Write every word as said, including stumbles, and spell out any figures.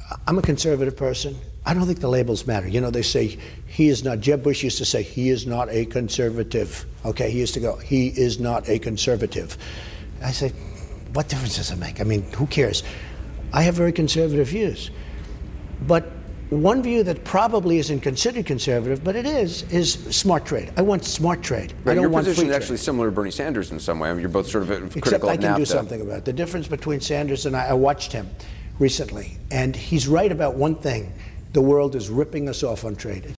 I'm a conservative person. I don't think the labels matter. You know, they say he is not. Jeb Bush used to say he is not a conservative. Okay, he used to go, he is not a conservative. I say, what difference does it make? I mean, who cares? I have very conservative views. But one view that probably isn't considered conservative, but it is, is smart trade. I want smart trade. Right, I don't your want position free is trade. actually similar to Bernie Sanders in some way. I mean, you're both sort of critical Except I of can NAFTA. do something about it. The difference between Sanders and I, I watched him recently, and he's right about one thing. The world is ripping us off on trade.